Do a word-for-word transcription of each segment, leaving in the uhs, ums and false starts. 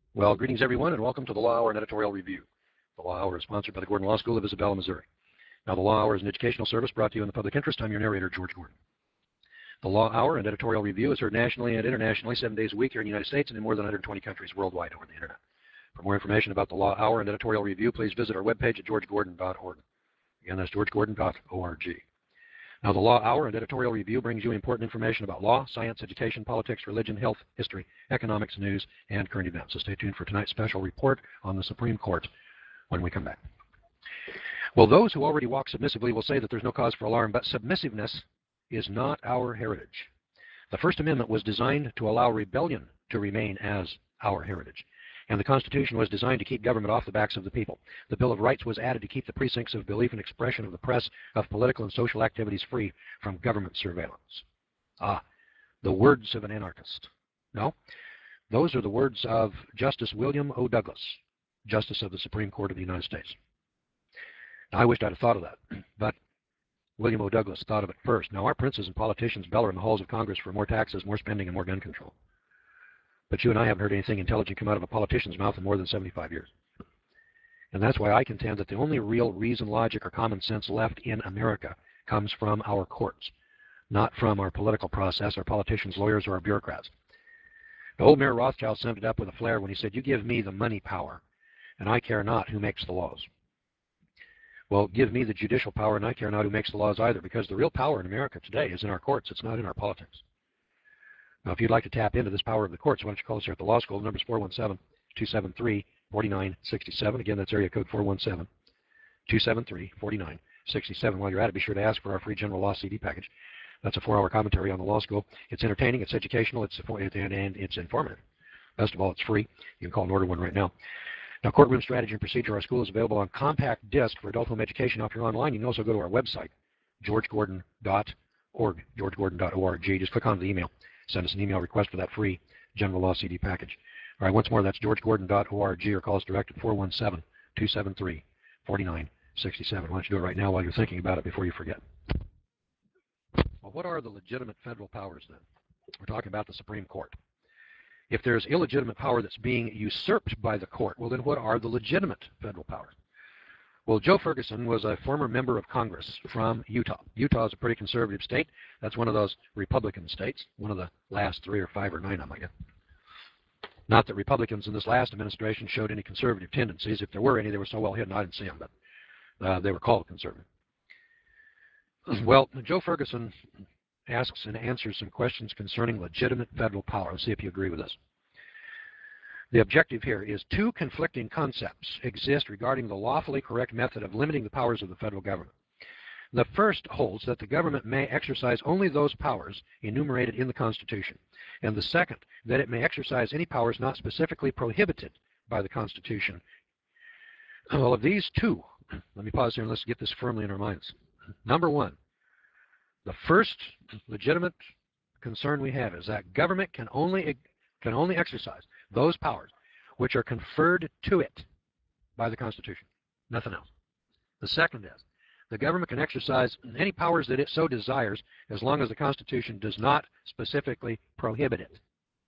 Well, greetings everyone, and welcome to the Law Hour and Editorial Review. The Law Hour is sponsored by the Gordon Law School of Isabella, Missouri. Now, the Law Hour is an educational service brought to you in the public interest. I'm your narrator, George Gordon. The Law Hour and Editorial Review is heard nationally and internationally seven days a week here in the United States and in more than one hundred twenty countries worldwide over the internet. For more information about the Law Hour and Editorial Review, please visit our webpage at george gordon dot org. Again, that's george gordon dot org. Now, the Law Hour and Editorial Review brings you important information about law, science, education, politics, religion, health, history, economics, news, and current events. So stay tuned for tonight's special report on the Supreme Court when we come back. Well, those who already walk submissively will say that there's no cause for alarm, but submissiveness is not our heritage. The First Amendment was designed to allow rebellion to remain as our heritage. And the Constitution was designed to keep government off the backs of the people. The Bill of Rights was added to keep the precincts of belief and expression of the press, of political and social activities free from government surveillance. Ah, the words of an anarchist. No, those are the words of Justice William O. Douglas, Justice of the Supreme Court of the United States. Now, I wished I'd have thought of that, but William O. Douglas thought of it first. Now, our princes and politicians bellow in the halls of Congress for more taxes, more spending, and more gun control. But you and I haven't heard anything intelligent come out of a politician's mouth in more than seventy-five years. And that's why I contend that the only real reason, logic, or common sense left in America comes from our courts, not from our political process, our politicians, lawyers, or our bureaucrats. The old Mayor Rothschild summed it up with a flair when he said, "You give me the money power, and I care not who makes the laws." Well, give me the judicial power, and I care not who makes the laws either, because the real power in America today is in our courts. It's not in our politics. Now, if you'd like to tap into this power of the courts, why don't you call us here at the law school. The number is four one seven, two seven three, four nine six seven. Again, that's area code four one seven, two seven three, four nine six seven. While you're at it, be sure to ask for our free general law C D package. That's a four-hour commentary on the law school. It's entertaining, it's educational, it's and, and it's informative. Best of all, it's free. You can call and order one right now. Now, Courtroom Strategy and Procedure, our school is available on compact disc for adult home education. Now, if you're online, you can also go to our website, george gordon dot org, george gordon dot org. Just click on the email. Send us an email request for that free general law C D package. All right, once more, that's george gordon dot org, or call us direct at four one seven, two seven three, four nine six seven. Why don't you do it right now while you're thinking about it before you forget? Well, what are the legitimate federal powers then? We're talking about the Supreme Court. If there's illegitimate power that's being usurped by the court, well, then what are the legitimate federal powers? Well, Joe Ferguson was a former member of Congress from Utah. Utah is a pretty conservative state. That's one of those Republican states, one of the last three or five or nine, I might guess. Not that Republicans in this last administration showed any conservative tendencies. If there were any, they were so well hidden I didn't see them, but uh, they were called conservative. Well, Joe Ferguson asks and answers some questions concerning legitimate federal power. Let's see if you agree with this. The objective here is two conflicting concepts exist regarding the lawfully correct method of limiting the powers of the federal government. The first holds that the government may exercise only those powers enumerated in the Constitution, and the second, that it may exercise any powers not specifically prohibited by the Constitution. Well, of these two, let me pause here and let's get this firmly in our minds. Number one, the first legitimate concern we have is that government can only can only exercise those powers which are conferred to it by the Constitution, nothing else. The second is the government can exercise any powers that it so desires as long as the Constitution does not specifically prohibit it.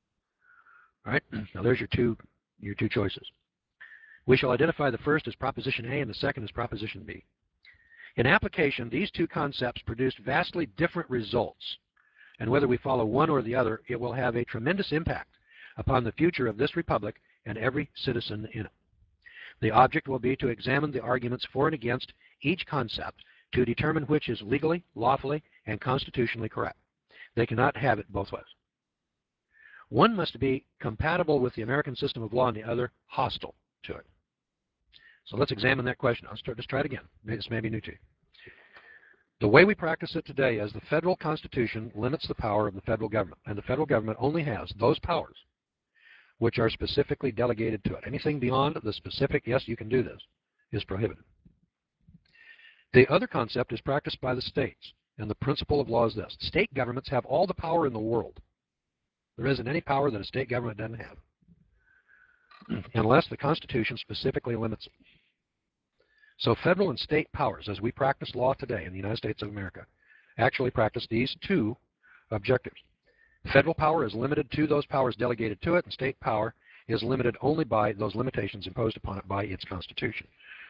All right, now there's your two, your two choices. We shall identify the first as Proposition A and the second as Proposition B. In application, these two concepts produced vastly different results, and whether we follow one or the other, it will have a tremendous impact upon the future of this republic and every citizen in it. The object will be to examine the arguments for and against each concept to determine which is legally, lawfully, and constitutionally correct. They cannot have it both ways. One must be compatible with the American system of law and the other hostile to it. So let's examine that question. Let's try, let's try it again. This may be new to you. The way we practice it today is the federal Constitution limits the power of the federal government, and the federal government only has those powers which are specifically delegated to it. Anything beyond the specific, yes, you can do this, is prohibited. The other concept is practiced by the states, and the principle of law is this. State governments have all the power in the world. There isn't any power that a state government doesn't have, unless the Constitution specifically limits it. So federal and state powers, as we practice law today in the United States of America, actually practice these two objectives. Federal power is limited to those powers delegated to it, and state power is limited only by those limitations imposed upon it by its Constitution.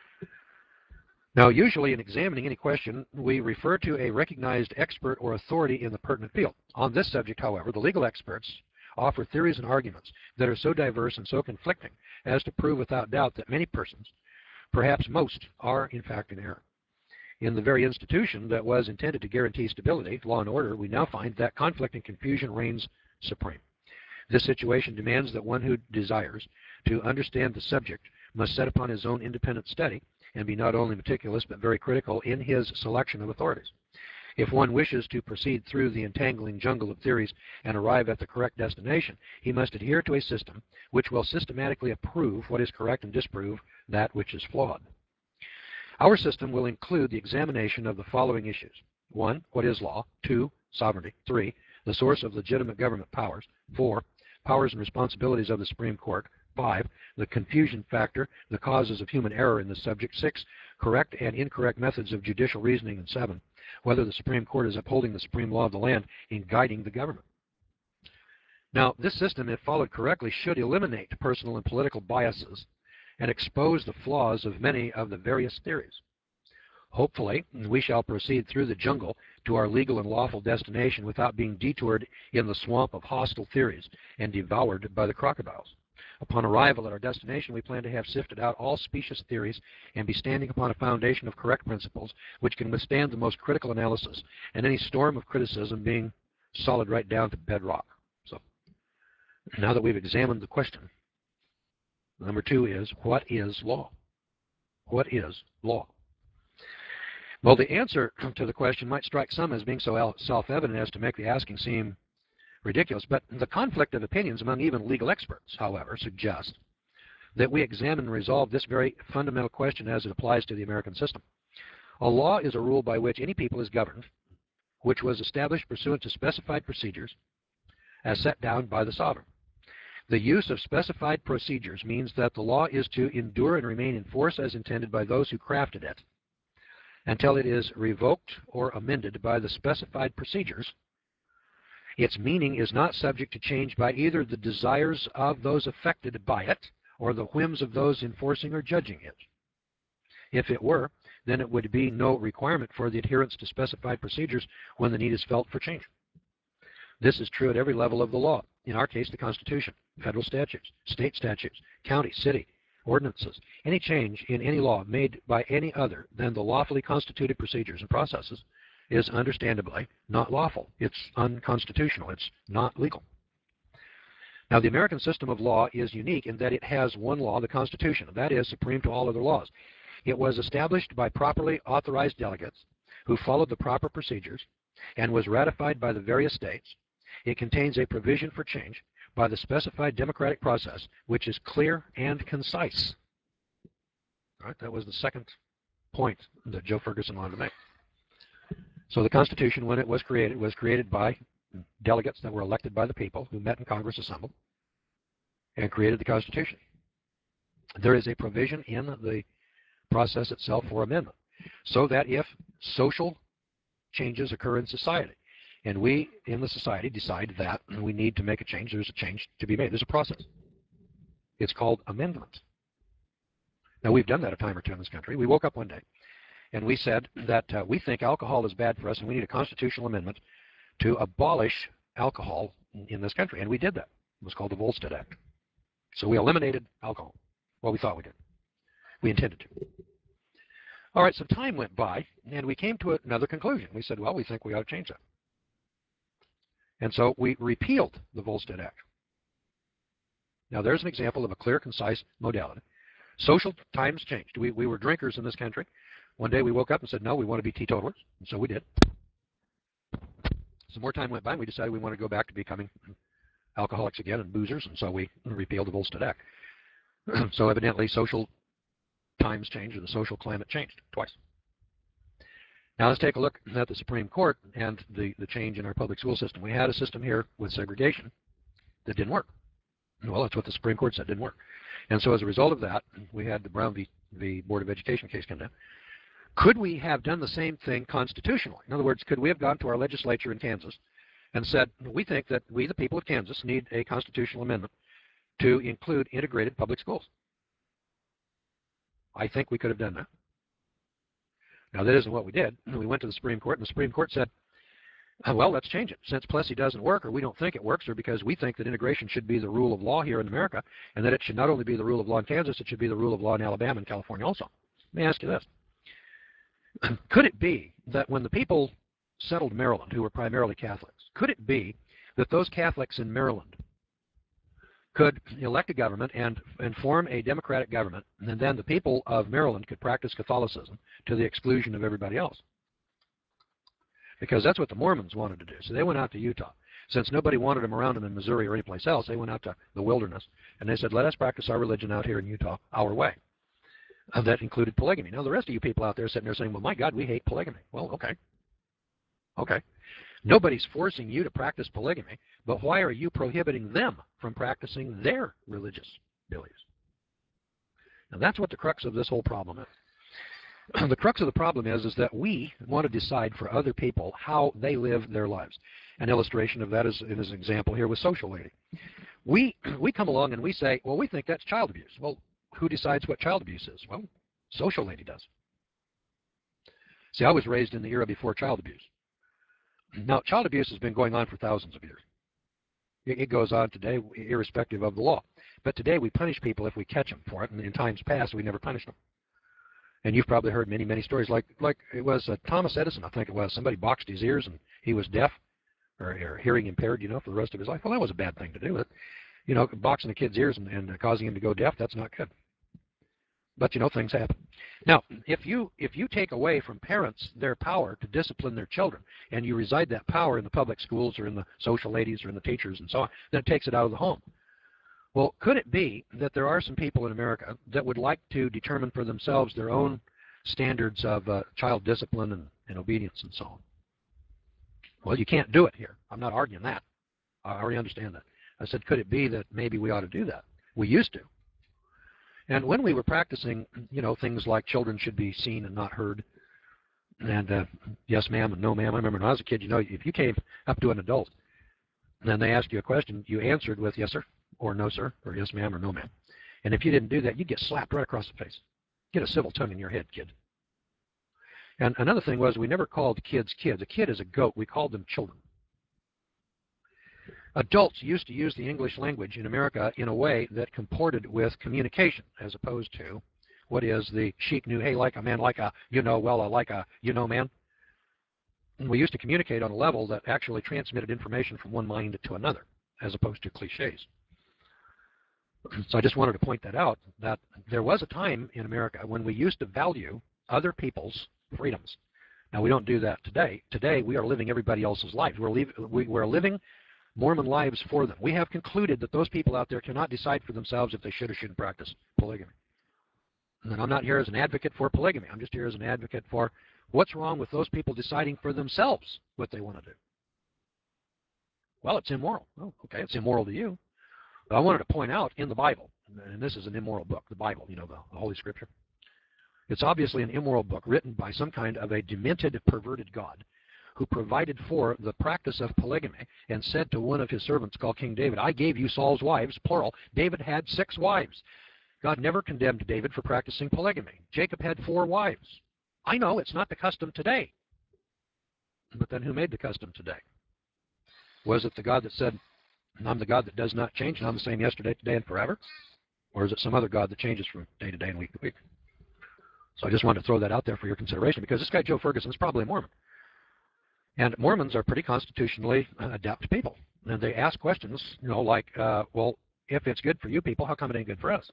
Now, usually in examining any question, we refer to a recognized expert or authority in the pertinent field. On this subject, however, the legal experts offer theories and arguments that are so diverse and so conflicting as to prove without doubt that many persons, perhaps most, are in fact in error. In the very institution that was intended to guarantee stability, law and order, we now find that conflict and confusion reigns supreme. This situation demands that one who desires to understand the subject must set upon his own independent study and be not only meticulous but very critical in his selection of authorities. If one wishes to proceed through the entangling jungle of theories and arrive at the correct destination, he must adhere to a system which will systematically approve what is correct and disprove that which is flawed. Our system will include the examination of the following issues. One, what is law? Two, sovereignty. Three, the source of legitimate government powers. Four, powers and responsibilities of the Supreme Court. Five, the confusion factor, the causes of human error in this subject. Six, correct and incorrect methods of judicial reasoning. And seven, whether the Supreme Court is upholding the supreme law of the land in guiding the government. Now, this system, if followed correctly, should eliminate personal and political biases and expose the flaws of many of the various theories. Hopefully, we shall proceed through the jungle to our legal and lawful destination without being detoured in the swamp of hostile theories and devoured by the crocodiles. Upon arrival at our destination, we plan to have sifted out all specious theories and be standing upon a foundation of correct principles which can withstand the most critical analysis and any storm of criticism being solid right down to bedrock. So, now that we've examined the question, number two is, what is law? What is law? Well, the answer to the question might strike some as being so self-evident as to make the asking seem ridiculous, but the conflict of opinions among even legal experts, however, suggests that we examine and resolve this very fundamental question as it applies to the American system. A law is a rule by which any people is governed, which was established pursuant to specified procedures as set down by the sovereign. The use of specified procedures means that the law is to endure and remain in force as intended by those who crafted it until it is revoked or amended by the specified procedures. Its meaning is not subject to change by either the desires of those affected by it or the whims of those enforcing or judging it. If it were, then it would be no requirement for the adherence to specified procedures when the need is felt for change. This is true at every level of the law. In our case, the Constitution, federal statutes, state statutes, county, city, ordinances. Any change in any law made by any other than the lawfully constituted procedures and processes is understandably not lawful. It's unconstitutional. It's not legal. Now, the American system of law is unique in that it has one law, the Constitution, and that is supreme to all other laws. It was established by properly authorized delegates who followed the proper procedures and was ratified by the various states. It contains a provision for change by the specified democratic process, which is clear and concise. All right, that was the second point that Joe Ferguson wanted to make. So the Constitution, when it was created, was created by delegates that were elected by the people who met in Congress assembled and created the Constitution. There is a provision in the process itself for amendment so that if social changes occur in society and we in the society decide that we need to make a change, there's a change to be made. There's a process. It's called amendment. Now, we've done that a time or two in this country. We woke up one day and we said that uh, we think alcohol is bad for us and we need a constitutional amendment to abolish alcohol in this country. And we did that. It was called the Volstead Act. So we eliminated alcohol. Well, we thought we did. We intended to. All right, so time went by and we came to another conclusion. We said, well, we think we ought to change that. And so we repealed the Volstead Act. Now, there's an example of a clear, concise modality. Social times changed. We, we were drinkers in this country. One day we woke up and said, no, we want to be teetotalers, and so we did. Some more time went by, and we decided we want to go back to becoming alcoholics again and boozers, and so we repealed the Volstead Act. So evidently, social times changed, and the social climate changed twice. Now let's take a look at the Supreme Court and the, the change in our public school system. We had a system here with segregation that didn't work. Well, that's what the Supreme Court said didn't work. And so as a result of that, we had the Brown v. v. Board of Education case come down. Could we have done the same thing constitutionally? In other words, could we have gone to our legislature in Kansas and said, we think that we, the people of Kansas, need a constitutional amendment to include integrated public schools. I think we could have done that. Now, that isn't what we did. We went to the Supreme Court, and the Supreme Court said, well, let's change it. Since Plessy doesn't work, or we don't think it works, or because we think that integration should be the rule of law here in America, and that it should not only be the rule of law in Kansas, it should be the rule of law in Alabama and California also. Let me ask you this. Could it be that when the people settled Maryland, who were primarily Catholics, could it be that those Catholics in Maryland could elect a government and, and form a democratic government, and then the people of Maryland could practice Catholicism to the exclusion of everybody else? Because that's what the Mormons wanted to do. So they went out to Utah. Since nobody wanted them around them in Missouri or anyplace else, they went out to the wilderness, and they said, let us practice our religion out here in Utah our way. And that included polygamy. Now, the rest of you people out there sitting there saying, well, my God, we hate polygamy. Well, okay. Okay. Nobody's forcing you to practice polygamy, but why are you prohibiting them from practicing their religious beliefs? Now, that's what the crux of this whole problem is. The crux of the problem is, is that we want to decide for other people how they live their lives. An illustration of that is, in this example here, with Social Lady. We, we come along and we say, well, we think that's child abuse. Well, who decides what child abuse is? Well, Social Lady does. See, I was raised in the era before child abuse. Now, child abuse has been going on for thousands of years. It goes on today, irrespective of the law. But today we punish people if we catch them for it, and in times past we never punished them. And you've probably heard many, many stories like like it was uh, Thomas Edison, I think it was. Somebody boxed his ears and he was deaf or, or hearing impaired, you know, for the rest of his life. Well, that was a bad thing to do. It, you know, boxing a kid's ears and, and uh, causing him to go deaf, that's not good. But, you know, things happen. Now, if you if you take away from parents their power to discipline their children, and you reside that power in the public schools or in the social ladies or in the teachers and so on, then it takes it out of the home. Well, could it be that there are some people in America that would like to determine for themselves their own standards of uh, child discipline and, and obedience and so on? Well, you can't do it here. I'm not arguing that. I already understand that. I said, could it be that maybe we ought to do that? We used to. And when we were practicing, you know, things like children should be seen and not heard, and uh, yes, ma'am, and no, ma'am. I remember when I was a kid, you know, if you came up to an adult and then they asked you a question, you answered with yes, sir, or no, sir, or yes, ma'am, or no, ma'am. And if you didn't do that, you'd get slapped right across the face. Get a civil tongue in your head, kid. And another thing was we never called kids kids. A kid is a goat. We called them children. Adults used to use the English language in America in a way that comported with communication, as opposed to what is the chic new, hey, like a man, like a, you know, well, like a, you know, man. And we used to communicate on a level that actually transmitted information from one mind to another, as opposed to cliches. So I just wanted to point that out, that there was a time in America when we used to value other people's freedoms. Now, we don't do that today. Today, we are living everybody else's life. We're, leave, we, we're living Mormon lives for them. We have concluded that those people out there cannot decide for themselves if they should or shouldn't practice polygamy. And I'm not here as an advocate for polygamy. I'm just here as an advocate for what's wrong with those people deciding for themselves what they want to do. Well, it's immoral. Oh, okay, it's immoral to you. But I wanted to point out in the Bible, and this is an immoral book, the Bible, you know, the, the Holy Scripture. It's obviously an immoral book written by some kind of a demented, perverted God who provided for the practice of polygamy and said to one of his servants called King David, I gave you Saul's wives, plural. David had six wives. God never condemned David for practicing polygamy. Jacob had four wives. I know it's not the custom today. But then who made the custom today? Was it the God that said, I'm the God that does not change, and I'm the same yesterday, today, and forever? Or is it some other God that changes from day to day and week to week? So I just wanted to throw that out there for your consideration, because this guy Joe Ferguson is probably a Mormon. And Mormons are pretty constitutionally adept people. And they ask questions, you know, like, uh, well, if it's good for you people, how come it ain't good for us?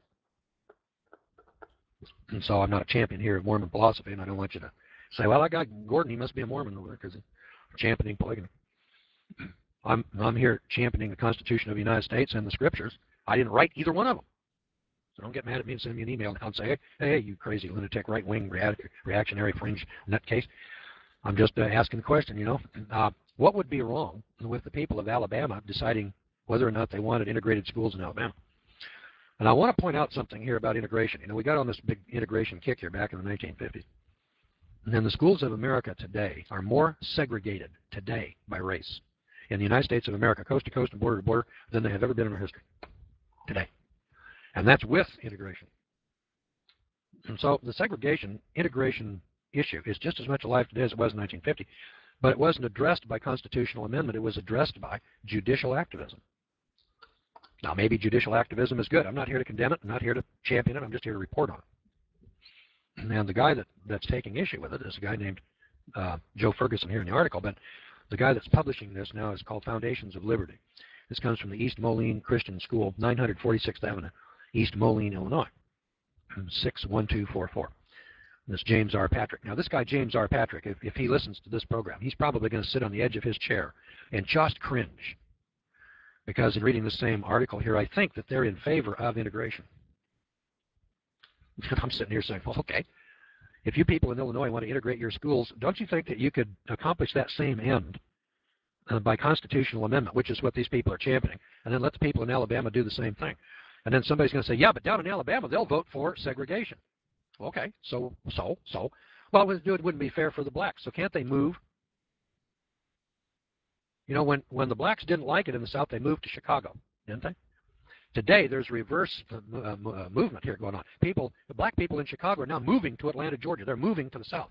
And so I'm not a champion here of Mormon philosophy, and I don't want you to say, well, I got Gordon, he must be a Mormon over there because he's championing polygamy. I'm, I'm here championing the Constitution of the United States and the Scriptures. I didn't write either one of them. So don't get mad at me and send me an email and say, hey, hey you crazy lunatic, right-wing, reactionary, fringe nutcase. I'm just uh, asking the question, you know, uh, what would be wrong with the people of Alabama deciding whether or not they wanted integrated schools in Alabama? And I want to point out something here about integration. You know, we got on this big integration kick here back in the nineteen fifties. And then the schools of America today are more segregated today by race in the United States of America, coast to coast and border to border, than they have ever been in our history today. And that's with integration. And so the segregation integration issue is just as much alive today as it was in nineteen fifty, but it wasn't addressed by constitutional amendment. It was addressed by judicial activism. Now, maybe judicial activism is good. I'm not here to condemn it. I'm not here to champion it. I'm just here to report on it. And the guy that, that's taking issue with it is a guy named uh, Joe Ferguson here in the article, but the guy that's publishing this now is called Foundations of Liberty. This comes from the East Moline Christian School, nine forty-sixth Avenue, East Moline, Illinois, six one two four four. This James R. Patrick. Now, this guy, James R. Patrick, if, if he listens to this program, he's probably going to sit on the edge of his chair and just cringe. Because in reading the same article here, I think that they're in favor of integration. I'm sitting here saying, well, okay, if you people in Illinois want to integrate your schools, don't you think that you could accomplish that same end uh, by constitutional amendment, which is what these people are championing, and then let the people in Alabama do the same thing? And then somebody's going to say, yeah, but down in Alabama, they'll vote for segregation. Okay, so, so, so. Well, it wouldn't be fair for the blacks, so can't they move? You know, when, when the blacks didn't like it in the South, they moved to Chicago, didn't they? Today, there's reverse uh, uh, movement here going on. People, the black people in Chicago are now moving to Atlanta, Georgia. They're moving to the South.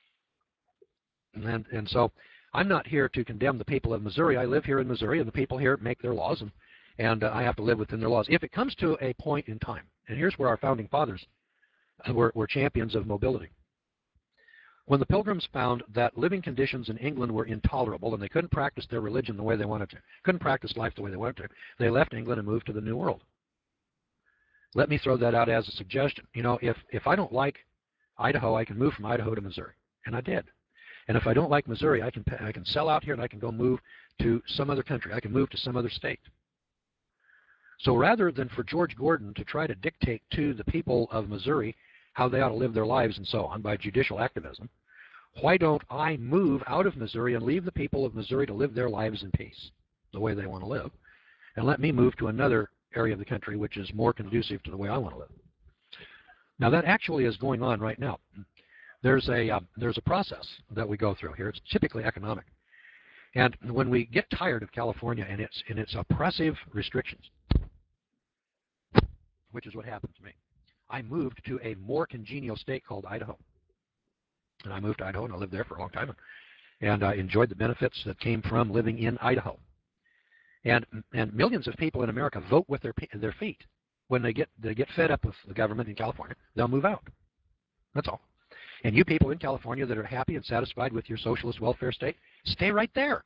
And, and so I'm not here to condemn the people of Missouri. I live here in Missouri, and the people here make their laws, and, and uh, I have to live within their laws. If it comes to a point in time, and here's where our founding fathers were, were champions of mobility. When the Pilgrims found that living conditions in England were intolerable and they couldn't practice their religion the way they wanted to, couldn't practice life the way they wanted to, they left England and moved to the New World. Let me throw that out as a suggestion. You know, if, if I don't like Idaho, I can move from Idaho to Missouri, and I did. And if I don't like Missouri, I can, I can sell out here and I can go move to some other country. I can move to some other state. So rather than for George Gordon to try to dictate to the people of Missouri how they ought to live their lives and so on by judicial activism, why don't I move out of Missouri and leave the people of Missouri to live their lives in peace the way they want to live, and let me move to another area of the country which is more conducive to the way I want to live? Now, that actually is going on right now. There's a, uh, there's a process that we go through here. It's typically economic. And when we get tired of California and its, and its oppressive restrictions, which is what happened to me, I moved to a more congenial state called Idaho. And I moved to Idaho, and I lived there for a long time, and I enjoyed the benefits that came from living in Idaho. And and millions of people in America vote with their their feet. When they get they get fed up with the government in California, they'll move out. That's all. And you people in California that are happy and satisfied with your socialist welfare state, stay right there.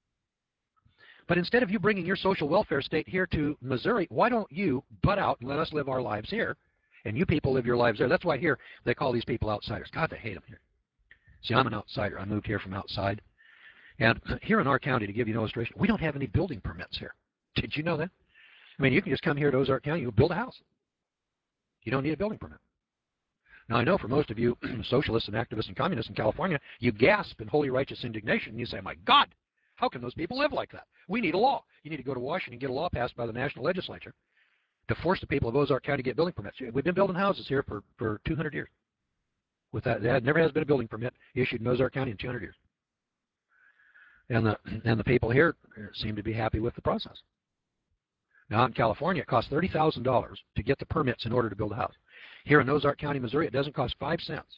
But instead of you bringing your social welfare state here to Missouri, why don't you butt out and let us live our lives here, and you people live your lives there? That's why here they call these people outsiders. God, they hate them here. See, I'm an outsider. I moved here from outside. And here in our county, to give you an illustration, we don't have any building permits here. Did you know that? I mean, you can just come here to Ozark County, you build a house. You don't need a building permit. Now, I know for most of you socialists and activists and communists in California, you gasp in holy righteous indignation, and you say, my God, how can those people live like that? We need a law. You need to go to Washington and get a law passed by the national legislature to force the people of Ozark County to get building permits. We've been building houses here for, for two hundred years. With that, there never has been a building permit issued in Ozark County in two hundred years. And the, and the people here seem to be happy with the process. Now, in California, it costs thirty thousand dollars to get the permits in order to build a house. Here in Ozark County, Missouri, it doesn't cost five cents.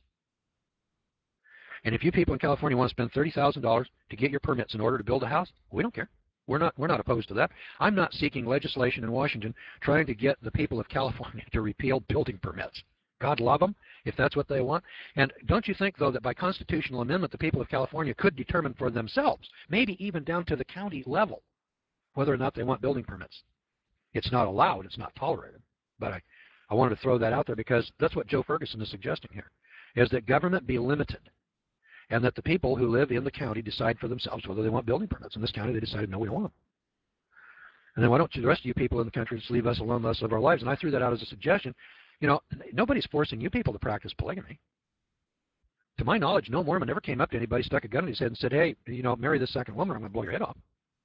And if you people in California want to spend thirty thousand dollars to get your permits in order to build a house, we don't care. We're not, we're not opposed to that. I'm not seeking legislation in Washington trying to get the people of California to repeal building permits. God love them, if that's what they want. And don't you think, though, that by constitutional amendment, the people of California could determine for themselves, maybe even down to the county level, whether or not they want building permits? It's not allowed. It's not tolerated. But I, I wanted to throw that out there because that's what Joe Ferguson is suggesting here, is that government be limited and that the people who live in the county decide for themselves whether they want building permits. In this county, they decided, no, we don't want them. And then why don't you, the rest of you people in the country, just leave us alone, let us live our lives? And I threw that out as a suggestion. You know, nobody's forcing you people to practice polygamy. To my knowledge, no Mormon ever came up to anybody, stuck a gun in his head and said, hey, you know, marry this second woman, I'm going to blow your head off.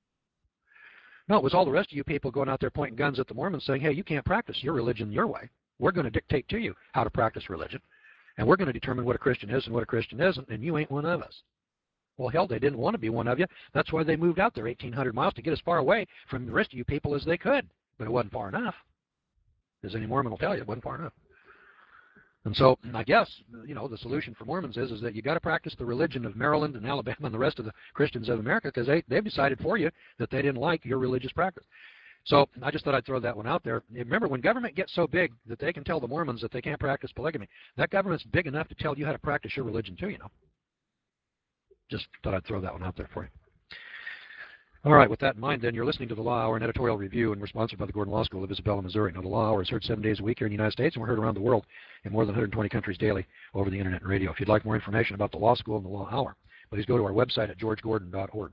No, it was all the rest of you people going out there pointing guns at the Mormons saying, hey, you can't practice your religion your way. We're going to dictate to you how to practice religion, and we're going to determine what a Christian is and what a Christian isn't, and you ain't one of us. Well, hell, they didn't want to be one of you. That's why they moved out there eighteen hundred miles to get as far away from the rest of you people as they could, but it wasn't far enough. as any Mormon will tell you, it wasn't far enough. And so I guess, you know, the solution for Mormons is, is that you got to practice the religion of Maryland and Alabama and the rest of the Christians of America, because they, they've decided for you that they didn't like your religious practice. So I just thought I'd throw that one out there. Remember, when government gets so big that they can tell the Mormons that they can't practice polygamy, that government's big enough to tell you how to practice your religion too, you know. Just thought I'd throw that one out there for you. All right, with that in mind, then, you're listening to the Law Hour, an editorial review, and we're sponsored by the Gordon Law School of Isabella, Missouri. Now, the Law Hour is heard seven days a week here in the United States, and we're heard around the world in more than one hundred twenty countries daily over the Internet and radio. If you'd like more information about the Law School and the Law Hour, please go to our website at george gordon dot org,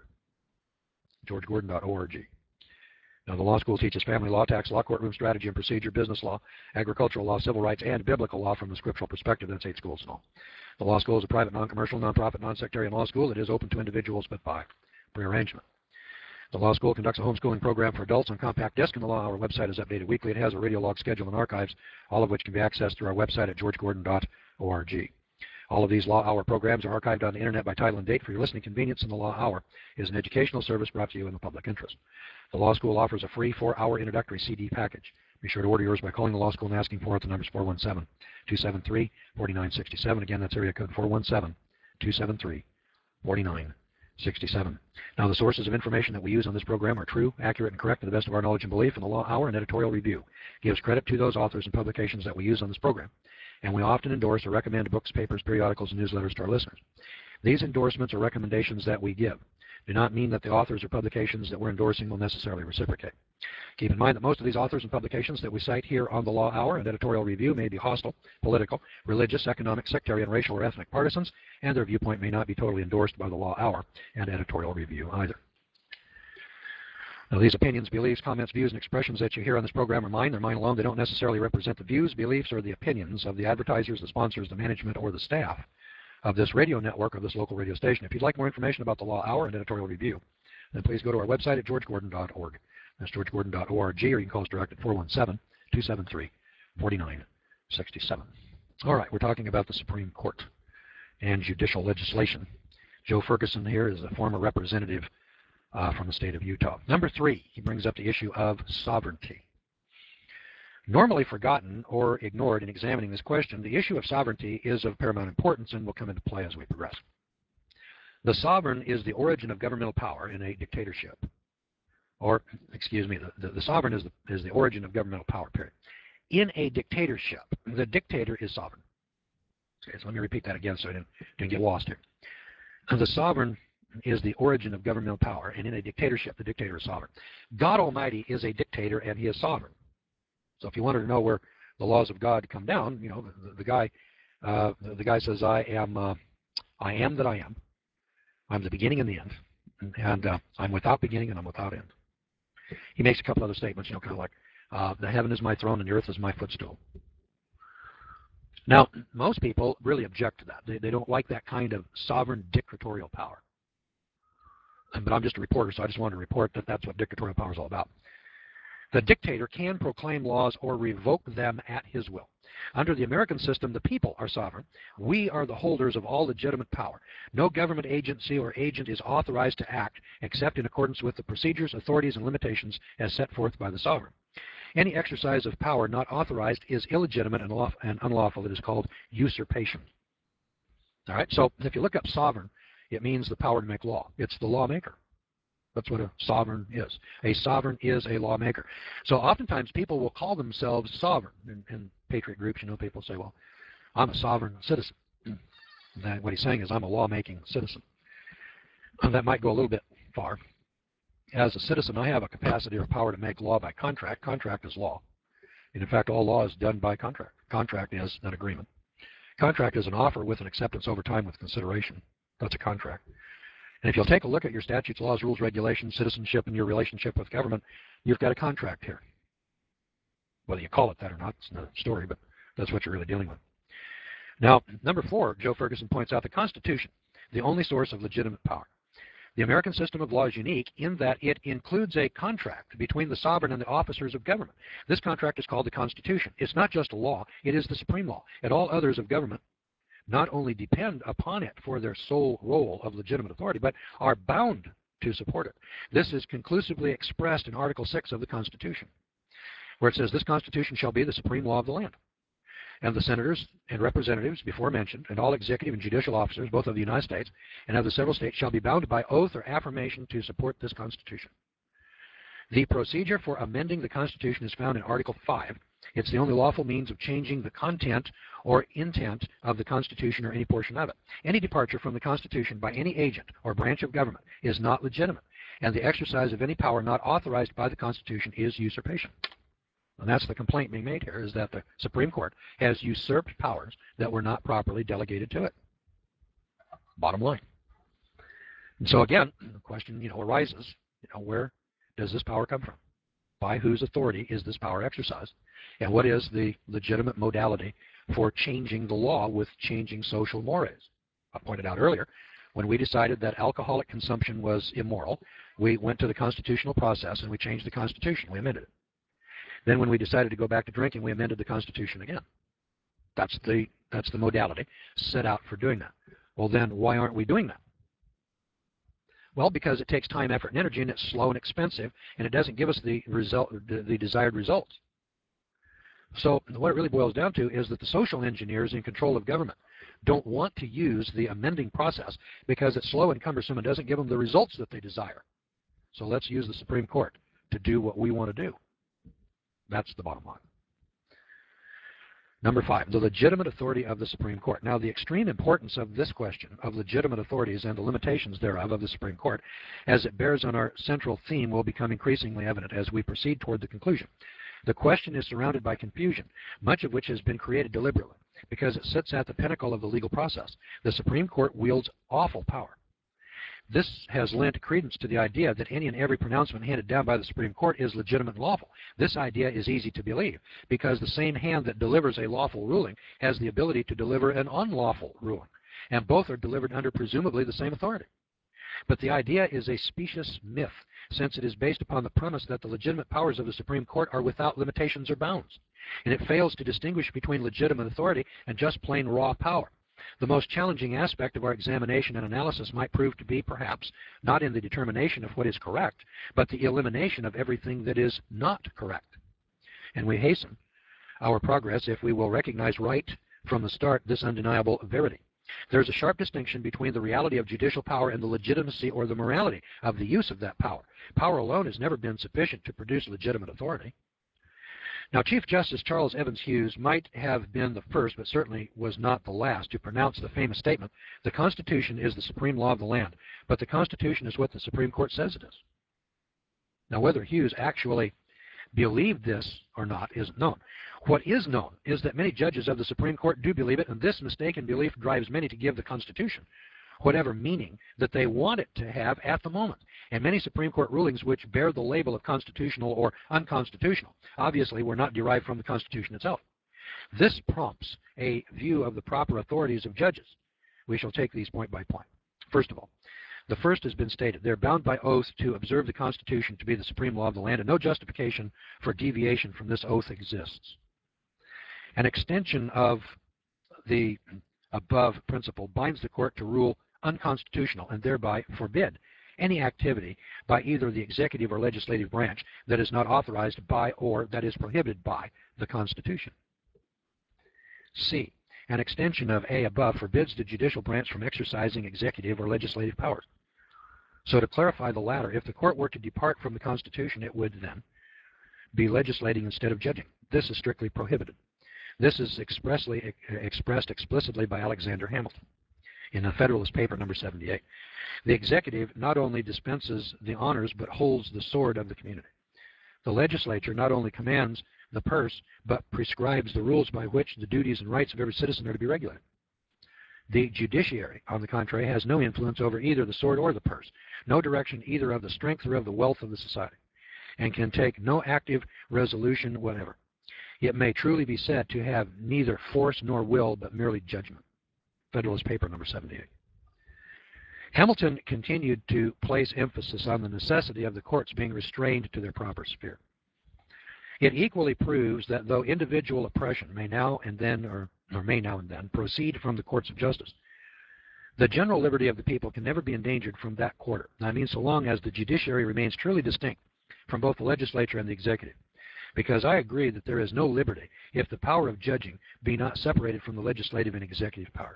george gordon dot org. Now, the law school teaches family law, tax law, courtroom strategy and procedure, business law, agricultural law, civil rights, and biblical law from the scriptural perspective. That's eight schools in all. The law school is a private, non-commercial, non-profit, non-sectarian law school. It is open to individuals, but by prearrangement. The law school conducts a homeschooling program for adults on compact disc, and the Law Hour website is updated weekly. It has a radio log schedule and archives, all of which can be accessed through our website at george gordon dot org. All of these Law Hour programs are archived on the Internet by title and date for your listening convenience, and the Law Hour is an educational service brought to you in the public interest. The law school offers a free four-hour introductory C D package. Be sure to order yours by calling the law school and asking for it. The number is four one seven, two seven three, four nine six seven. Again, that's area code four one seven, two seven three, four nine six seven. Now, the sources of information that we use on this program are true, accurate, and correct to the best of our knowledge and belief, and the Law Hour and editorial review gives credit to those authors and publications that we use on this program. And we often endorse or recommend books, papers, periodicals, and newsletters to our listeners. These endorsements or recommendations that we give do not mean that the authors or publications that we're endorsing will necessarily reciprocate. Keep in mind that most of these authors and publications that we cite here on the Law Hour and editorial review may be hostile, political, religious, economic, sectarian, racial, or ethnic partisans, and their viewpoint may not be totally endorsed by the Law Hour and editorial review either. Now, these opinions, beliefs, comments, views, and expressions that you hear on this program are mine. They're mine alone. They don't necessarily represent the views, beliefs, or the opinions of the advertisers, the sponsors, the management, or the staff of this radio network or this local radio station. If you'd like more information about the Law Hour and editorial review, then please go to our website at george gordon dot org. That's george gordon dot org, or you can call us direct at four one seven, two seven three, four nine six seven. All right, we're talking about the Supreme Court and judicial legislation. Joe Ferguson here is a former representative uh, from the state of Utah. Number three, he brings up the issue of sovereignty. Normally forgotten or ignored in examining this question, the issue of sovereignty is of paramount importance and will come into play as we progress. The sovereign is the origin of governmental power in a dictatorship. Or, excuse me, the, the, the sovereign is the, is the origin of governmental power, period. In a dictatorship, the dictator is sovereign. Okay, so let me repeat that again so I didn't, didn't get lost here. The sovereign is the origin of governmental power, and in a dictatorship, the dictator is sovereign. God Almighty is a dictator, and he is sovereign. So if you wanted to know where the laws of God come down, you know, the, the guy, uh, the, the guy says, "I am, uh, I am that I am. I'm the beginning and the end, and uh, I'm without beginning and I'm without end." He makes a couple other statements, you know, kind of like, uh, "The heaven is my throne and the earth is my footstool." Now, most people really object to that. They, they don't like that kind of sovereign dictatorial power. But I'm just a reporter, so I just wanted to report that that's what dictatorial power is all about. The dictator can proclaim laws or revoke them at his will. Under the American system, the people are sovereign. We are the holders of all legitimate power. No government agency or agent is authorized to act except in accordance with the procedures, authorities, and limitations as set forth by the sovereign. Any exercise of power not authorized is illegitimate and unlawful. It is called usurpation. All right, so if you look up sovereign, it means the power to make law. It's the lawmaker. That's what a sovereign is. A sovereign is a lawmaker. So oftentimes people will call themselves sovereign. In, in patriot groups, you know, people say, well, I'm a sovereign citizen. And that, what he's saying is I'm a lawmaking citizen. And that might go a little bit far. As a citizen, I have a capacity or power to make law by contract. Contract is law. And in fact, all law is done by contract. Contract is an agreement. Contract is an offer with an acceptance over time with consideration. That's a contract. And if you'll take a look at your statutes, laws, rules, regulations, citizenship, and your relationship with government, you've got a contract here. Whether you call it that or not, it's another story, but that's what you're really dealing with. Now, number four, Joe Ferguson points out the Constitution, the only source of legitimate power. The American system of law is unique in that it includes a contract between the sovereign and the officers of government. This contract is called the Constitution. It's not just a law, it is the supreme law, and all others of government not only depend upon it for their sole role of legitimate authority, but are bound to support it. This is conclusively expressed in Article six of the Constitution. where it says, this Constitution shall be the supreme law of the land. And the senators and representatives before mentioned, and all executive and judicial officers, both of the United States and of the several states, shall be bound by oath or affirmation to support this Constitution. The procedure for amending the Constitution is found in Article five. It's the only lawful means of changing the content or intent of the Constitution or any portion of it. Any departure from the Constitution by any agent or branch of government is not legitimate, and the exercise of any power not authorized by the Constitution is usurpation. And that's the complaint being made here, is that the Supreme Court has usurped powers that were not properly delegated to it. Bottom line. And so again, the question, you know, arises, you know, where does this power come from? By whose authority is this power exercised? And what is the legitimate modality for changing the law with changing social mores? I pointed out earlier, when we decided that alcoholic consumption was immoral, we went to the constitutional process and we changed the Constitution. We amended it. Then when we decided to go back to drinking, we amended the Constitution again. That's the, that's the modality set out for doing that. Well, then why aren't we doing that? Well, because it takes time, effort, and energy, and it's slow and expensive, and it doesn't give us the, result, the, the desired results. So what it really boils down to is that the social engineers in control of government don't want to use the amending process because it's slow and cumbersome and doesn't give them the results that they desire. So let's use the Supreme Court to do what we want to do. That's the bottom line. Number five, the legitimate authority of the Supreme Court. Now, the extreme importance of this question of legitimate authorities and the limitations thereof of the Supreme Court, as it bears on our central theme, will become increasingly evident as we proceed toward the conclusion. The question is surrounded by confusion, much of which has been created deliberately, because it sits at the pinnacle of the legal process. The Supreme Court wields awful power. This has lent credence to the idea that any and every pronouncement handed down by the Supreme Court is legitimate and lawful. This idea is easy to believe because the same hand that delivers a lawful ruling has the ability to deliver an unlawful ruling, and both are delivered under presumably the same authority. But the idea is a specious myth, since it is based upon the premise that the legitimate powers of the Supreme Court are without limitations or bounds, and it fails to distinguish between legitimate authority and just plain raw power. The most challenging aspect of our examination and analysis might prove to be, perhaps, not in the determination of what is correct, but the elimination of everything that is not correct. And we hasten our progress if we will recognize right from the start this undeniable verity. There is a sharp distinction between the reality of judicial power and the legitimacy or the morality of the use of that power. Power alone has never been sufficient to produce legitimate authority. Now, Chief Justice Charles Evans Hughes might have been the first, but certainly was not the last, to pronounce the famous statement, "The Constitution is the supreme law of the land, but the Constitution is what the Supreme Court says it is." Now, whether Hughes actually believed this or not isn't known. What is known is that many judges of the Supreme Court do believe it, and this mistaken belief drives many to give the Constitution whatever meaning that they want it to have at the moment. And many Supreme Court rulings which bear the label of constitutional or unconstitutional obviously were not derived from the Constitution itself. This prompts a view of the proper authorities of judges. We shall take these point by point. First of all, the first has been stated. They're bound by oath to observe the Constitution to be the supreme law of the land, and no justification for deviation from this oath exists. An extension of the above principle binds the court to rule unconstitutional and thereby forbid any activity by either the executive or legislative branch that is not authorized by or that is prohibited by the Constitution. C. An extension of A above forbids the judicial branch from exercising executive or legislative powers. So to clarify the latter, if the court were to depart from the Constitution, it would then be legislating instead of judging. This is strictly prohibited. This is expressly expressed explicitly by Alexander Hamilton in the Federalist Paper number seventy-eight. The executive not only dispenses the honors but holds the sword of the community. The legislature not only commands the purse but prescribes the rules by which the duties and rights of every citizen are to be regulated. The judiciary, on the contrary, has no influence over either the sword or the purse, no direction either of the strength or of the wealth of the society, and can take no active resolution whatever. It may truly be said to have neither force nor will, but merely judgment. Federalist Paper number seventy-eight. Hamilton continued to place emphasis on the necessity of the courts being restrained to their proper sphere. It equally proves that though individual oppression may now and then, or, or may now and then, proceed from the courts of justice, the general liberty of the people can never be endangered from that quarter. I mean, so long as the judiciary remains truly distinct from both the legislature and the executive. because I agree that there is no liberty if the power of judging be not separated from the legislative and executive powers.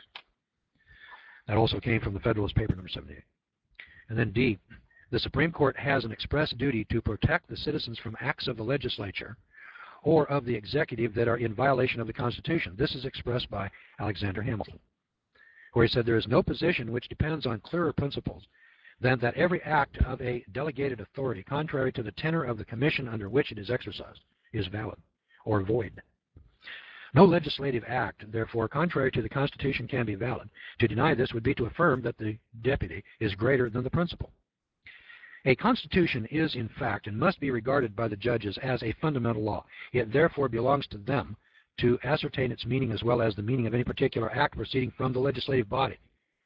That also came from the Federalist Paper number seventy-eight. And then D, the Supreme Court has an express duty to protect the citizens from acts of the legislature or of the executive that are in violation of the Constitution. This is expressed by Alexander Hamilton, where he said there is no position which depends on clearer principles than that every act of a delegated authority contrary to the tenor of the commission under which it is exercised is valid or void. No legislative act, therefore, contrary to the Constitution can be valid. To deny this would be to affirm that the deputy is greater than the principal. A constitution is, in fact, and must be regarded by the judges as a fundamental law. It therefore belongs to them to ascertain its meaning as well as the meaning of any particular act proceeding from the legislative body.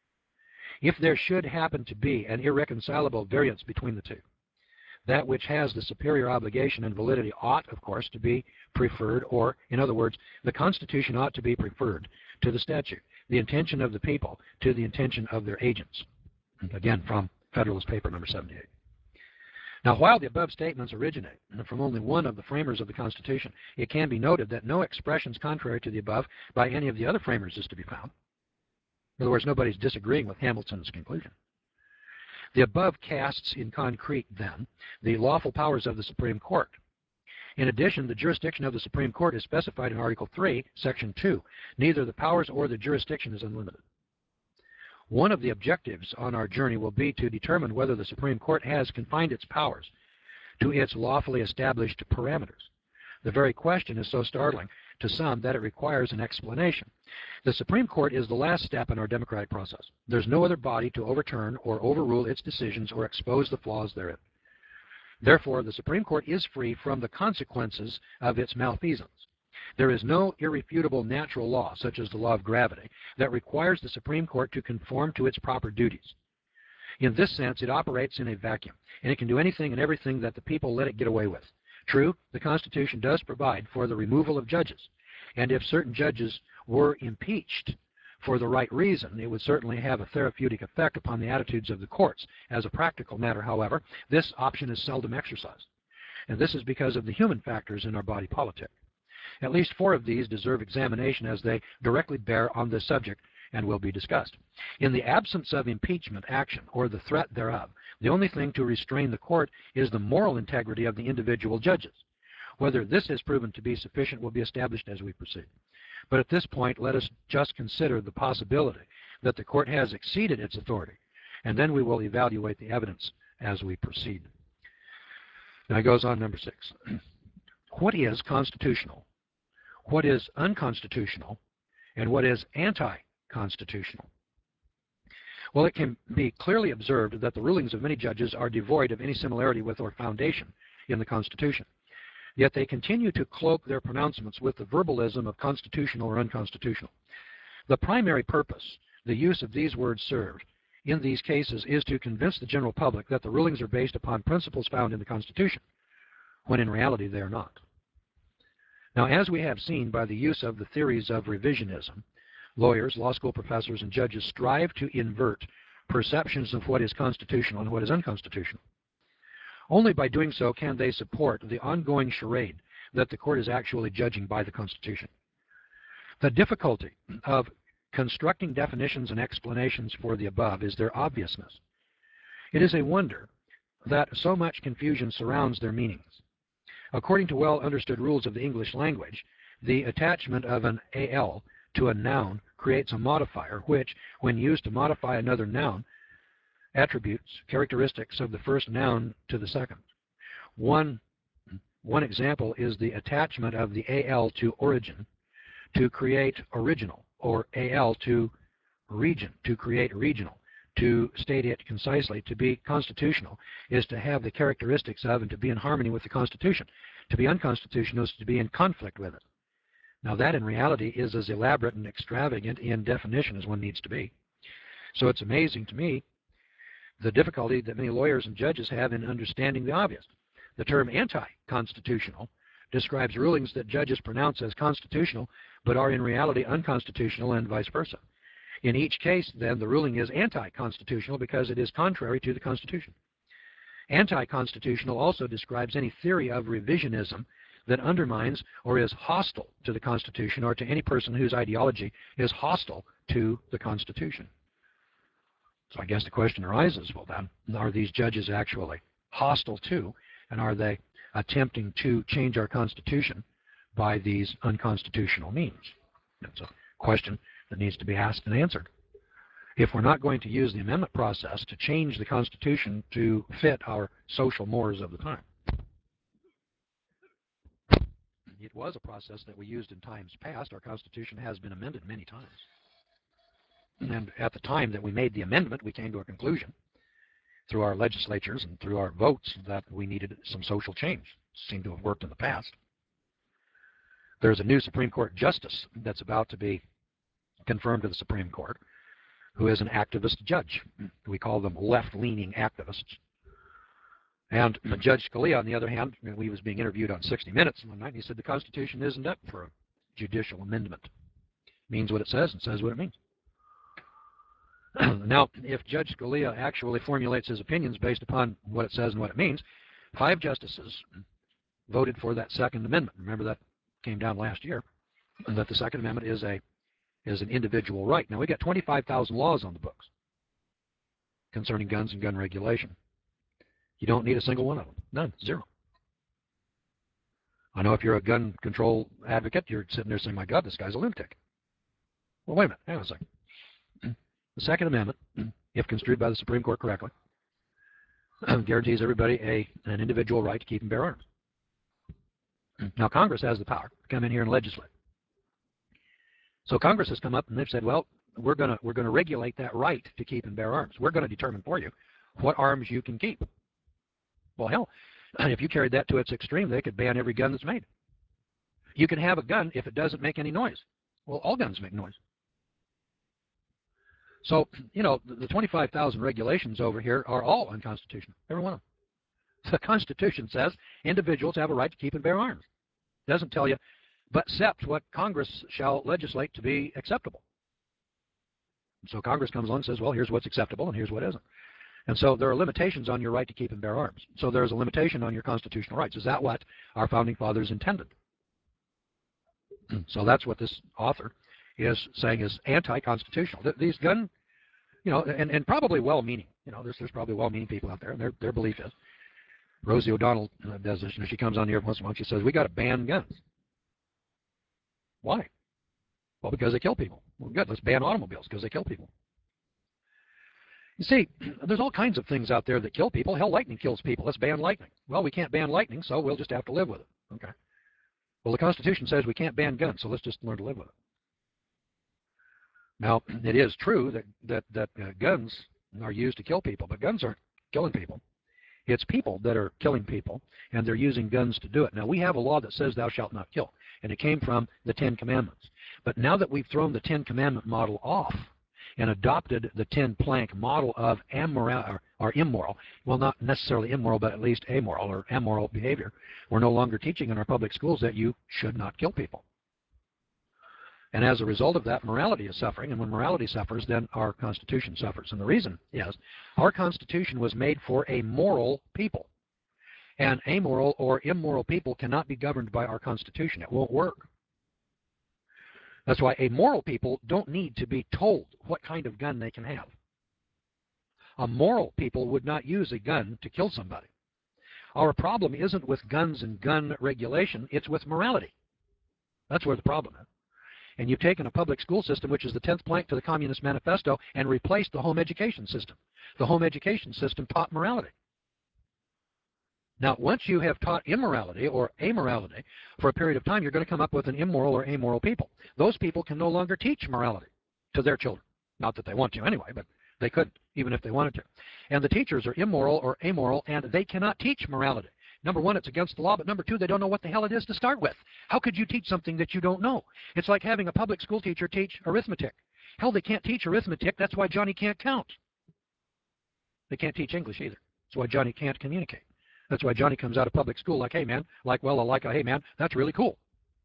If there should happen to be an irreconcilable variance between the two, that which has the superior obligation and validity ought, of course, to be preferred, or, in other words, the Constitution ought to be preferred to the statute, the intention of the people to the intention of their agents. Again, from Federalist Paper number seventy-eight. Now, while the above statements originate from only one of the framers of the Constitution, it can be noted that no expressions contrary to the above by any of the other framers is to be found. In other words, nobody's disagreeing with Hamilton's conclusion. The above casts in concrete, then, the lawful powers of the Supreme Court. In addition, the jurisdiction of the Supreme Court is specified in Article three, Section two. Neither the powers or the jurisdiction is unlimited. One of the objectives on our journey will be to determine whether the Supreme Court has confined its powers to its lawfully established parameters. The very question is so startling to some that it requires an explanation. The Supreme Court is the last step in our democratic process. There's no other body to overturn or overrule its decisions or expose the flaws therein. Therefore, the Supreme Court is free from the consequences of its malfeasance. There is no irrefutable natural law, such as the law of gravity, that requires the Supreme Court to conform to its proper duties. In this sense, it operates in a vacuum, and it can do anything and everything that the people let it get away with. True, the Constitution does provide for the removal of judges, and if certain judges were impeached for the right reason, it would certainly have a therapeutic effect upon the attitudes of the courts. As a practical matter, however, this option is seldom exercised, and this is because of the human factors in our body politic. At least four of these deserve examination as they directly bear on this subject and will be discussed. In the absence of impeachment action or the threat thereof, the only thing to restrain the court is the moral integrity of the individual judges. Whether this has proven to be sufficient will be established as we proceed. But at this point, let us just consider the possibility that the court has exceeded its authority, and then we will evaluate the evidence as we proceed. Now it goes on, number six. What is constitutional? What is unconstitutional? And what is anti-constitutional? Well, it can be clearly observed that the rulings of many judges are devoid of any similarity with or foundation in the Constitution. Yet they continue to cloak their pronouncements with the verbalism of constitutional or unconstitutional. The primary purpose the use of these words served in these cases is to convince the general public that the rulings are based upon principles found in the Constitution, when in reality they are not. Now, as we have seen by the use of the theories of revisionism, lawyers, law school professors, and judges strive to invert perceptions of what is constitutional and what is unconstitutional. Only by doing so can they support the ongoing charade that the court is actually judging by the Constitution. The difficulty of constructing definitions and explanations for the above is their obviousness. It is a wonder that so much confusion surrounds their meanings. According to well-understood rules of the English language, the attachment of an al to a noun creates a modifier which, when used to modify another noun, attributes characteristics of the first noun to the second. One, one example is the attachment of the al to origin to create original, or al to region to create regional. To state it concisely, to be constitutional is to have the characteristics of and to be in harmony with the Constitution. To be unconstitutional is to be in conflict with it. Now that in reality is as elaborate and extravagant in definition as one needs to be. So it's amazing to me the difficulty that many lawyers and judges have in understanding the obvious. The term anti-constitutional describes rulings that judges pronounce as constitutional but are in reality unconstitutional and vice versa. In each case, then, the ruling is anti-constitutional because it is contrary to the Constitution. Anti-constitutional also describes any theory of revisionism that undermines or is hostile to the Constitution or to any person whose ideology is hostile to the Constitution. So I guess the question arises, well then, are these judges actually hostile to, and are they attempting to change our Constitution by these unconstitutional means? That's a question that needs to be asked and answered. If we're not going to use the amendment process to change the Constitution to fit our social mores of the time. It was a process that we used in times past. Our Constitution has been amended many times. And at the time that we made the amendment, we came to a conclusion through our legislatures and through our votes that we needed some social change. It seemed to have worked in the past. There's a new Supreme Court justice that's about to be confirmed to the Supreme Court, who is an activist judge. We call them left-leaning activists. And Judge Scalia, on the other hand, he was being interviewed on sixty minutes one night, and he said the Constitution isn't up for a judicial amendment. It means what it says and says what it means. Now, if Judge Scalia actually formulates his opinions based upon what it says and what it means, five justices voted for that Second Amendment. Remember that came down last year, and that the Second Amendment is a is an individual right. Now, we got twenty-five thousand laws on the books concerning guns and gun regulation. You don't need a single one of them. None. Zero. I know if you're a gun control advocate, you're sitting there saying, my God, this guy's a lunatic. Well, wait a minute. Hang on a second. The Second Amendment, if construed by the Supreme Court correctly, guarantees everybody a, an individual right to keep and bear arms. Now, Congress has the power to come in here and legislate. So Congress has come up and they've said, well, we're going to we're going to regulate that right to keep and bear arms. We're going to determine for you what arms you can keep. Well, hell, if you carried that to its extreme, they could ban every gun that's made. You can have a gun if it doesn't make any noise. Well, all guns make noise. So, you know, the twenty-five thousand regulations over here are all unconstitutional, every one of them. The Constitution says individuals have a right to keep and bear arms. It doesn't tell you, but except what Congress shall legislate to be acceptable. So Congress comes along and says, well, here's what's acceptable and here's what isn't. And so there are limitations on your right to keep and bear arms. So there's a limitation on your constitutional rights. Is that what our founding fathers intended? So that's what this author is saying is anti-constitutional. These gun, you know, and, and probably well-meaning. You know, there's, there's probably well-meaning people out there, and their, their belief is, Rosie O'Donnell uh, does this, you know, she comes on here once in a while, she says, we got to ban guns. Why? Well, because they kill people. Well, good, let's ban automobiles because they kill people. You see, there's all kinds of things out there that kill people. Hell, lightning kills people. Let's ban lightning. Well, we can't ban lightning, so we'll just have to live with it. Okay. Well, the Constitution says we can't ban guns, so let's just learn to live with it. Now, it is true that, that, that uh, guns are used to kill people, but guns aren't killing people. It's people that are killing people, and they're using guns to do it. Now, we have a law that says thou shalt not kill, and it came from the Ten Commandments. But now that we've thrown the Ten Commandment model off and adopted the Ten Plank model of immoral, or, or immoral, well, not necessarily immoral, but at least amoral or immoral behavior, we're no longer teaching in our public schools that you should not kill people. And as a result of that, morality is suffering, and when morality suffers, then our Constitution suffers. And the reason is our Constitution was made for a moral people. And amoral or immoral people cannot be governed by our Constitution. It won't work. That's why amoral people don't need to be told what kind of gun they can have. A moral people would not use a gun to kill somebody. Our problem isn't with guns and gun regulation, it's with morality. That's where the problem is. And you've taken a public school system, which is the tenth plank to the Communist Manifesto, and replaced the home education system. The home education system taught morality. Now, once you have taught immorality or amorality for a period of time, you're going to come up with an immoral or amoral people. Those people can no longer teach morality to their children. Not that they want to anyway, but they couldn't, even if they wanted to. And the teachers are immoral or amoral, and they cannot teach morality. Number one, it's against the law, but number two, they don't know what the hell it is to start with. How could you teach something that you don't know? It's like having a public school teacher teach arithmetic. Hell, they can't teach arithmetic. That's why Johnny can't count. They can't teach English either. That's why Johnny can't communicate. That's why Johnny comes out of public school like, hey, man, like, well, like, a, hey, man, that's really cool.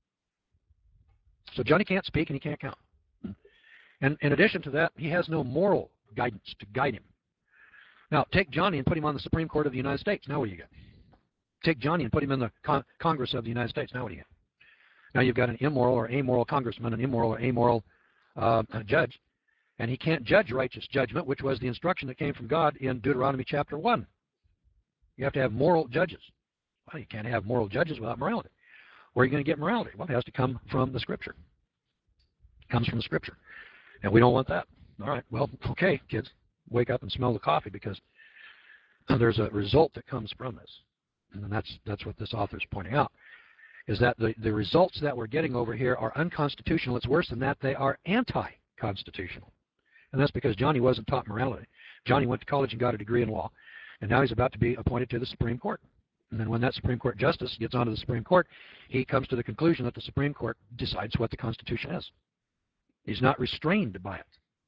So Johnny can't speak and he can't count. And in addition to that, he has no moral guidance to guide him. Now, take Johnny and put him on the Supreme Court of the United States. Now what do you get? take Johnny and put him in the con Congress of the United States. Now what do you get? Now you've got an immoral or amoral congressman, an immoral or amoral uh, judge, and he can't judge righteous judgment, which was the instruction that came from God in Deuteronomy chapter one. You have to have moral judges. Well, you can't have moral judges without morality. Where are you going to get morality? Well, it has to come from the Scripture. It comes from the Scripture. And we don't want that. All right, well, okay, kids, wake up and smell the coffee, because there's a result that comes from this. And that's, that's what this author is pointing out, is that the, the results that we're getting over here are unconstitutional. It's worse than that. They are anti-constitutional. And that's because Johnny wasn't taught morality. Johnny went to college and got a degree in law, and now he's about to be appointed to the Supreme Court. And then when that Supreme Court justice gets onto the Supreme Court, he comes to the conclusion that the Supreme Court decides what the Constitution is. He's not restrained by it.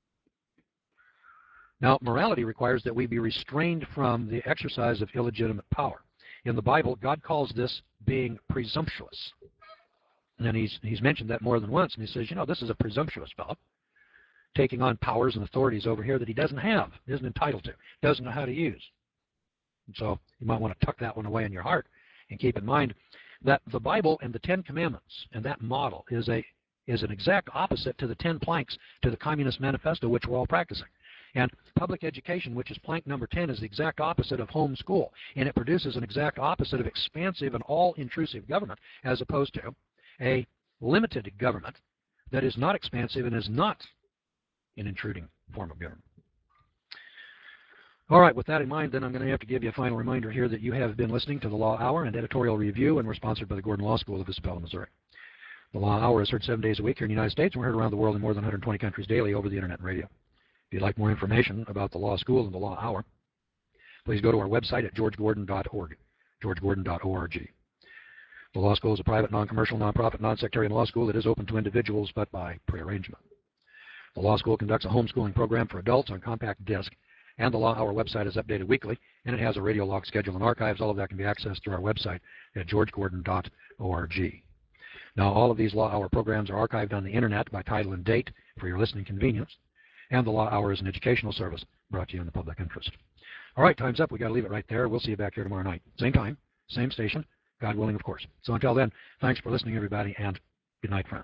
Now, morality requires that we be restrained from the exercise of illegitimate power. In the Bible, God calls this being presumptuous. And he's, he's mentioned that more than once, and he says, you know, this is a presumptuous fellow, taking on powers and authorities over here that he doesn't have, isn't entitled to, doesn't know how to use. And so you might want to tuck that one away in your heart and keep in mind that the Bible and the Ten Commandments and that model is a is an exact opposite to the ten planks to the Communist Manifesto, which we're all practicing. And public education, which is plank number ten, is the exact opposite of home school. And it produces an exact opposite of expansive and all-intrusive government, as opposed to a limited government that is not expansive and is not an intruding form of government. All right, with that in mind, then I'm going to have to give you a final reminder here that you have been listening to the Law Hour and Editorial Review, and we're sponsored by the Gordon Law School of Isabella, Missouri. The Law Hour is heard seven days a week here in the United States, and we're heard around the world in more than one hundred twenty countries daily over the Internet and radio. If you'd like more information about the Law School and the Law Hour, please go to our website at george gordon dot org, george gordon dot org. The Law School is a private, non-commercial, non-profit, non-sectarian law school that is open to individuals, but by prearrangement. The Law School conducts a homeschooling program for adults on compact disc, and the Law Hour website is updated weekly, and it has a radio log schedule and archives. All of that can be accessed through our website at george gordon dot org. Now, all of these Law Hour programs are archived on the Internet by title and date for your listening convenience, and the Law Hour is an educational service brought to you in the public interest. All right, time's up. We've got to leave it right there. We'll see you back here tomorrow night. Same time, same station, God willing, of course. So until then, thanks for listening, everybody, and good night, friends.